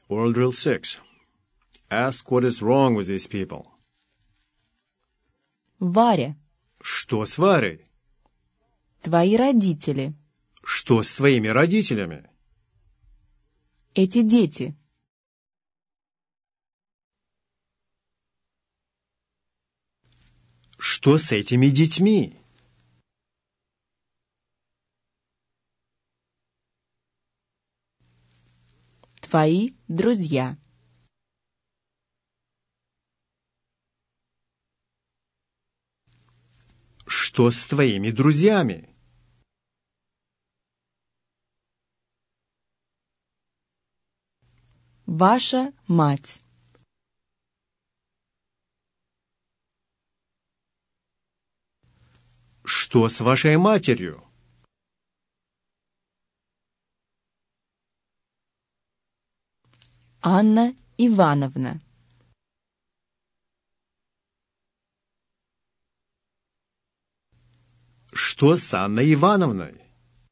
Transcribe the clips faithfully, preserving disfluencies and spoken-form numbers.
Oral Drill six. Ask what is wrong with these people. Варя, Что с Варей? твои родители, Что с твоими родителями? эти дети. Что с этими детьми? Твои друзья. Что с твоими друзьями? Ваша мать. Что с вашей матерью? Анна Ивановна. Что с Анной Ивановной?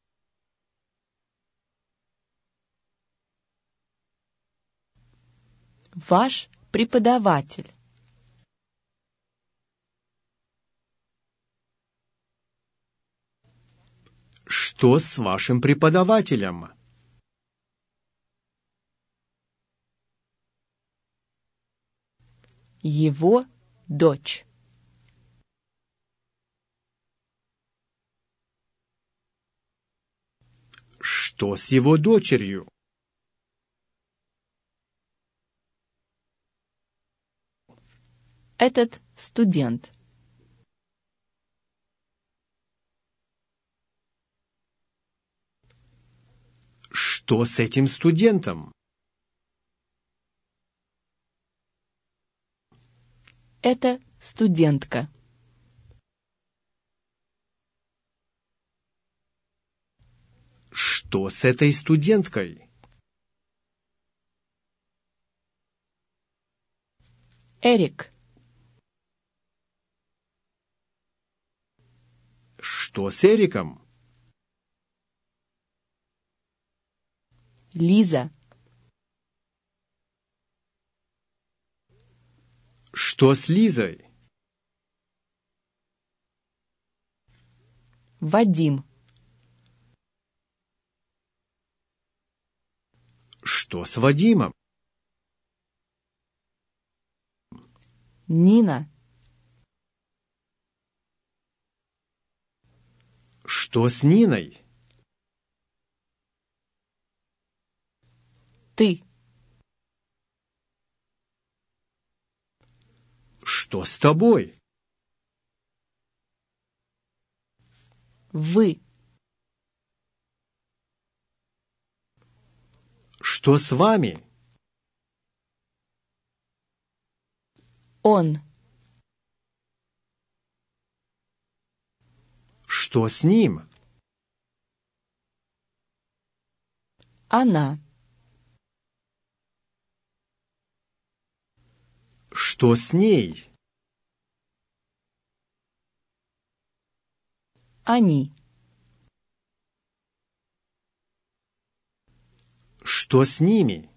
Ваш преподаватель. Что с вашим преподавателем? Его дочь. Что с его дочерью? Этот студент. Что с этим студентом? Это студентка. Что с этой студенткой? Эрик. Что с Эриком? Лиза. Что с Лизой? Вадим. Что с Вадимом? Нина. Что с Ниной? Ты. Что с тобой? Вы. Что с вами? Он. Что с ним? Она. Что с ней? Они. Что с ними?